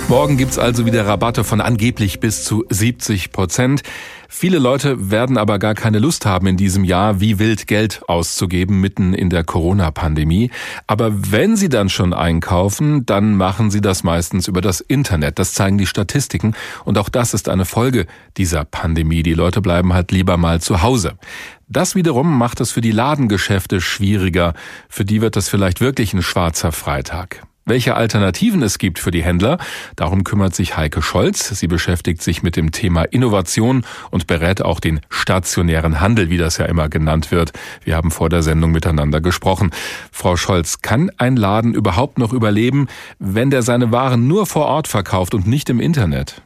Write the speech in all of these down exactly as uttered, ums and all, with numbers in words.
Morgen gibt's also wieder Rabatte von angeblich bis zu siebzig Prozent. Viele Leute werden aber gar keine Lust haben, in diesem Jahr wie wild Geld auszugeben, mitten in der Corona-Pandemie. Aber wenn sie dann schon einkaufen, dann machen sie das meistens über das Internet. Das zeigen die Statistiken. Und auch das ist eine Folge dieser Pandemie. Die Leute bleiben halt lieber mal zu Hause. Das wiederum macht es für die Ladengeschäfte schwieriger. Für die wird das vielleicht wirklich ein schwarzer Freitag. Welche Alternativen es gibt für die Händler, darum kümmert sich Heike Scholz. Sie beschäftigt sich mit dem Thema Innovation und berät auch den stationären Handel, wie das ja immer genannt wird. Wir haben vor der Sendung miteinander gesprochen. Frau Scholz, kann ein Laden überhaupt noch überleben, wenn der seine Waren nur vor Ort verkauft und nicht im Internet?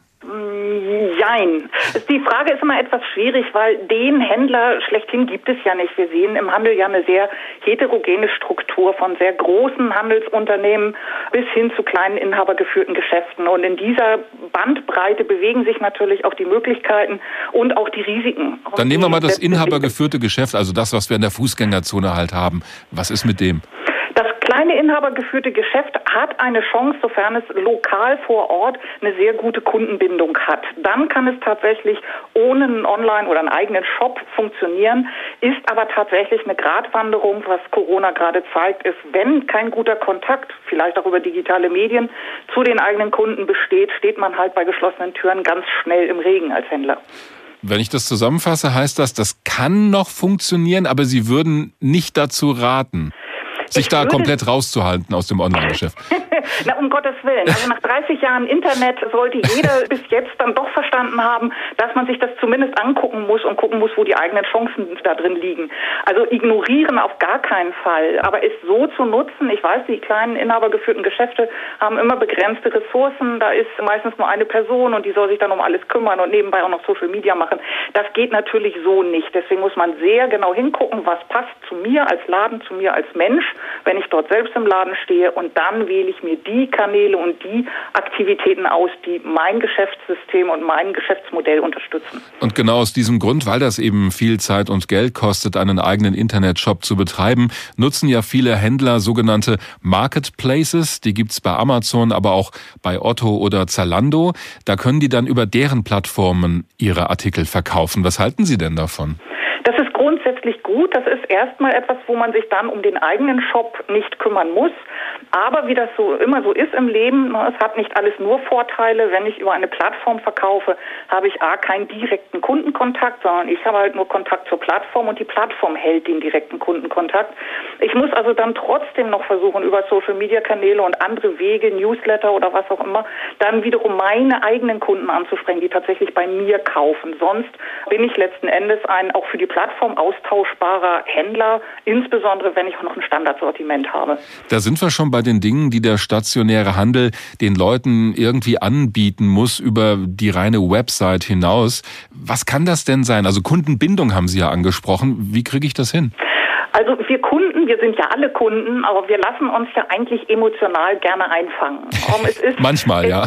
Nein. Die Frage ist immer etwas schwierig, weil den Händler schlechthin gibt es ja nicht. Wir sehen im Handel ja eine sehr heterogene Struktur von sehr großen Handelsunternehmen bis hin zu kleinen inhabergeführten Geschäften. Und in dieser Bandbreite bewegen sich natürlich auch die Möglichkeiten und auch die Risiken. Dann nehmen wir mal das inhabergeführte Geschäft, also das, was wir in der Fußgängerzone halt haben. Was ist mit dem? Das kleine inhabergeführte Geschäft hat eine Chance, sofern es lokal vor Ort eine sehr gute Kundenbindung hat. Dann kann es tatsächlich ohne einen Online- oder einen eigenen Shop funktionieren, ist aber tatsächlich eine Gratwanderung, was Corona gerade zeigt, ist, wenn kein guter Kontakt, vielleicht auch über digitale Medien, zu den eigenen Kunden besteht, steht man halt bei geschlossenen Türen ganz schnell im Regen als Händler. Wenn ich das zusammenfasse, heißt das, das kann noch funktionieren, aber Sie würden nicht dazu raten, sich da komplett rauszuhalten aus dem Online-Geschäft. Na, um Gottes Willen. Also nach dreißig Jahren Internet sollte jeder bis jetzt dann doch verstanden haben, dass man sich das zumindest angucken muss und gucken muss, wo die eigenen Chancen da drin liegen. Also ignorieren auf gar keinen Fall. Aber es so zu nutzen, ich weiß, die kleinen inhabergeführten Geschäfte haben immer begrenzte Ressourcen. Da ist meistens nur eine Person und die soll sich dann um alles kümmern und nebenbei auch noch Social Media machen. Das geht natürlich so nicht. Deswegen muss man sehr genau hingucken, was passt zu mir als Laden, zu mir als Mensch, wenn ich dort selbst im Laden stehe, und dann wähle ich mir die Kanäle und die Aktivitäten aus, die mein Geschäftssystem und mein Geschäftsmodell unterstützen. Und genau aus diesem Grund, weil das eben viel Zeit und Geld kostet, einen eigenen Internetshop zu betreiben, nutzen ja viele Händler sogenannte Marketplaces. Die gibt's bei Amazon, aber auch bei Otto oder Zalando. Da können die dann über deren Plattformen ihre Artikel verkaufen. Was halten Sie denn davon? Das ist grundsätzlich gut. Das ist erstmal etwas, wo man sich dann um den eigenen Shop nicht kümmern muss. Aber wie das so immer so ist im Leben, es hat nicht alles nur Vorteile. Wenn ich über eine Plattform verkaufe, habe ich A, keinen direkten Kundenkontakt, sondern ich habe halt nur Kontakt zur Plattform und die Plattform hält den direkten Kundenkontakt. Ich muss also dann trotzdem noch versuchen, über Social-Media-Kanäle und andere Wege, Newsletter oder was auch immer, dann wiederum meine eigenen Kunden anzusprechen, die tatsächlich bei mir kaufen. Sonst bin ich letzten Endes ein auch für die Plattform austauschbarer Händler, insbesondere wenn ich auch noch ein Standardsortiment habe. Da sind wir schon bei den Dingen, die der stationäre Handel den Leuten irgendwie anbieten muss über die reine Website hinaus. Was kann das denn sein? Also Kundenbindung haben Sie ja angesprochen. Wie kriege ich das hin? Also wir Kunden, wir sind ja alle Kunden, aber wir lassen uns ja eigentlich emotional gerne einfangen. Um, es ist, Manchmal, ja.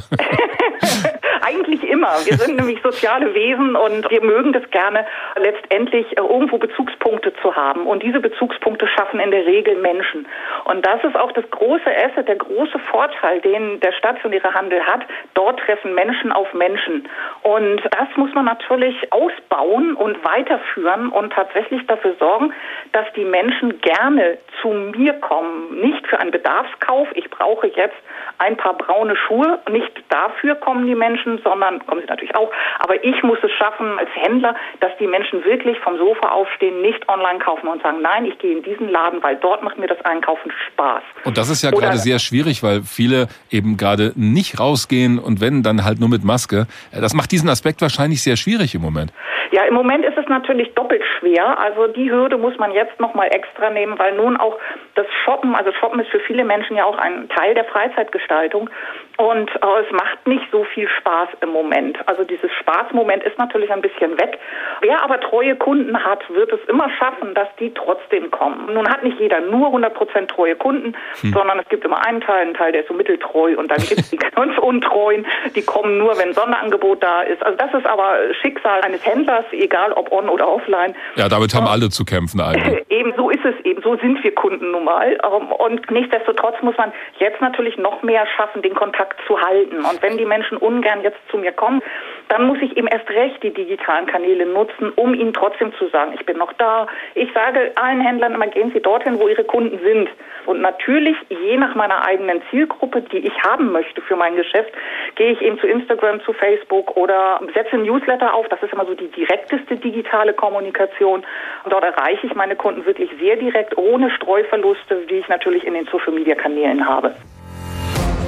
Eigentlich immer. Wir sind nämlich soziale Wesen und wir mögen das gerne, letztendlich irgendwo Bezugspunkte zu haben. Und diese Bezugspunkte schaffen in der Regel Menschen. Und das ist auch das große Asset, der große Vorteil, den der stationäre Handel hat. Dort treffen Menschen auf Menschen. Und das muss man natürlich ausbauen und weiterführen und tatsächlich dafür sorgen, dass die Menschen gerne zu mir kommen. Nicht für einen Bedarfskauf. Ich brauche jetzt ein paar braune Schuhe. Nicht dafür kommen die Menschen, sondern, kommen sie natürlich auch, aber ich muss es schaffen als Händler, dass die Menschen wirklich vom Sofa aufstehen, nicht online kaufen und sagen, nein, ich gehe in diesen Laden, weil dort macht mir das Einkaufen Spaß. Und das ist ja Oder gerade sehr schwierig, weil viele eben gerade nicht rausgehen und wenn, dann halt nur mit Maske. Das macht diesen Aspekt wahrscheinlich sehr schwierig im Moment. Ja, im Moment ist es natürlich doppelt schwer. Also die Hürde muss man jetzt nochmal extra nehmen, weil nun auch das Shoppen, also Shoppen ist für viele Menschen ja auch ein Teil der Freizeitgestaltung. Und äh, es macht nicht so viel Spaß im Moment. Also dieses Spaßmoment ist natürlich ein bisschen weg. Wer aber treue Kunden hat, wird es immer schaffen, dass die trotzdem kommen. Nun hat nicht jeder nur hundert Prozent treue Kunden, hm. sondern es gibt immer einen Teil, einen Teil, der ist so mitteltreu und dann gibt es die ganz Untreuen, die kommen nur, wenn Sonderangebot da ist. Also das ist aber Schicksal eines Händlers egal ob on oder offline. Ja, damit haben alle zu kämpfen eigentlich. Eben so ist es eben, so sind wir Kunden nun mal. Und nichtsdestotrotz muss man jetzt natürlich noch mehr schaffen, den Kontakt zu halten. Und wenn die Menschen ungern jetzt zu mir kommen, dann muss ich eben erst recht die digitalen Kanäle nutzen, um ihnen trotzdem zu sagen, ich bin noch da. Ich sage allen Händlern immer, gehen Sie dorthin, wo Ihre Kunden sind. Und natürlich, je nach meiner eigenen Zielgruppe, die ich haben möchte für mein Geschäft, gehe ich eben zu Instagram, zu Facebook oder setze ein Newsletter auf. Das ist immer so die direkteste digitale Kommunikation. Und dort erreiche ich meine Kunden wirklich sehr direkt, ohne Streuverluste, die ich natürlich in den Social-Media-Kanälen habe.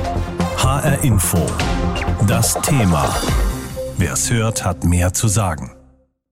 H R Info. Das Thema. Wer es hört, hat mehr zu sagen.